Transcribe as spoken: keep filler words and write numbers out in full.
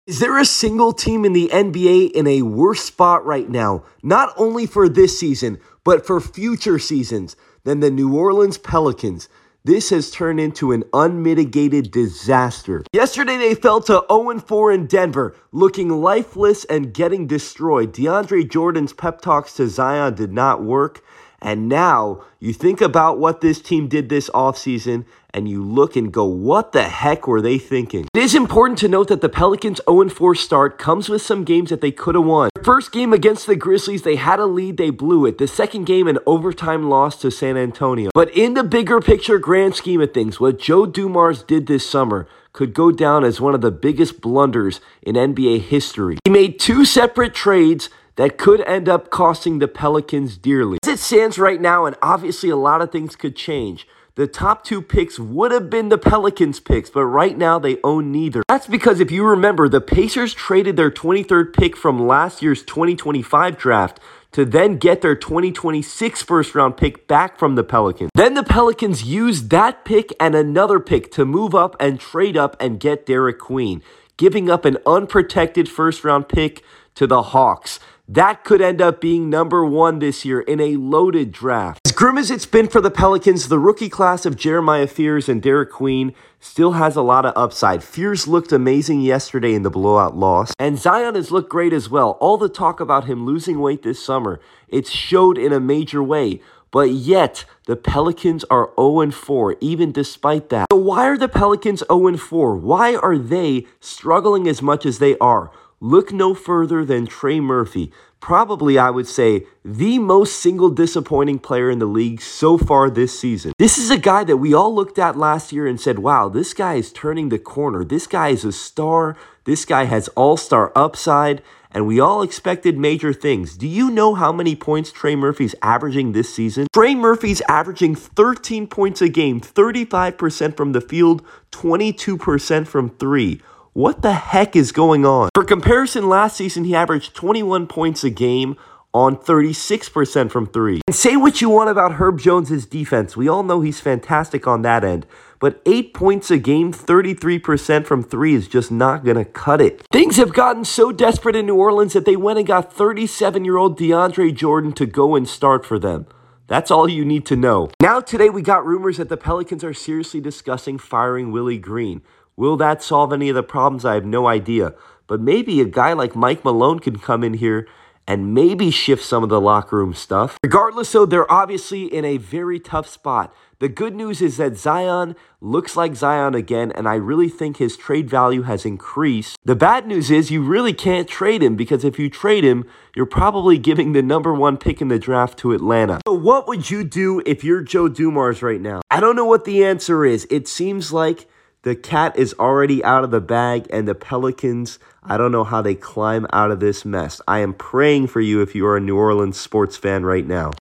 Is there a single team in the N B A in a worse spot right now, not only for this season, but for future seasons, than the New Orleans Pelicans? This has turned into an unmitigated disaster. Yesterday, they fell to oh and four in Denver, looking lifeless and getting destroyed. DeAndre Jordan's pep talks to Zion did not work. And now you think about what this team did this offseason and you look and go, what the heck were they thinking? It is important to note that the Pelicans' oh and four start comes with some games that they could have won. The first game against the Grizzlies, they had a lead, they blew it. The second game, an overtime loss to San Antonio. But in the bigger picture, grand scheme of things, what Joe Dumars did this summer could go down as one of the biggest blunders in N B A history. He made two separate trades that could end up costing the Pelicans dearly. As it stands right now, and obviously a lot of things could change, the top two picks would have been the Pelicans picks, but right now they own neither. That's because if you remember, the Pacers traded their twenty-third pick from last year's twenty twenty-five draft to then get their twenty twenty-six first round pick back from the Pelicans. Then the Pelicans used that pick and another pick to move up and trade up and get Derek Queen, giving up an unprotected first round pick to the Hawks. That could end up being number one this year in a loaded draft. As grim as it's been for the Pelicans, the rookie class of Jeremiah Fears and Derek Queen still has a lot of upside. Fears looked amazing yesterday in the blowout loss, and Zion has looked great as well. All the talk about him losing weight this summer, it's showed in a major way. But yet, the Pelicans are oh and four, even despite that. So why are the Pelicans oh and four? Why are they struggling as much as they are? Look no further than Trey Murphy. Probably, I would say, the most single disappointing player in the league so far this season. This is a guy that we all looked at last year and said, wow, this guy is turning the corner. This guy is a star. This guy has all-star upside. And we all expected major things. Do you know how many points Trey Murphy's averaging this season? Trey Murphy's averaging thirteen points a game, thirty-five percent from the field, twenty-two percent from three. What the heck is going on? For comparison, last season he averaged twenty-one points a game on thirty-six percent from three. And say what you want about Herb Jones' defense. We all know he's fantastic on that end. But eight points a game, thirty-three percent from three is just not going to cut it. Things have gotten so desperate in New Orleans that they went and got thirty-seven-year-old DeAndre Jordan to go and start for them. That's all you need to know. Now today we got rumors that the Pelicans are seriously discussing firing Willie Green. Will that solve any of the problems? I have no idea. But maybe a guy like Mike Malone can come in here and maybe shift some of the locker room stuff. Regardless, though, they're obviously in a very tough spot. The good news is that Zion looks like Zion again, and I really think his trade value has increased. The bad news is you really can't trade him, because if you trade him, you're probably giving the number one pick in the draft to Atlanta. So what would you do if you're Joe Dumars right now? I don't know what the answer is. It seems like the cat is already out of the bag, and the Pelicans, I don't know how they climb out of this mess. I am praying for you if you are a New Orleans sports fan right now.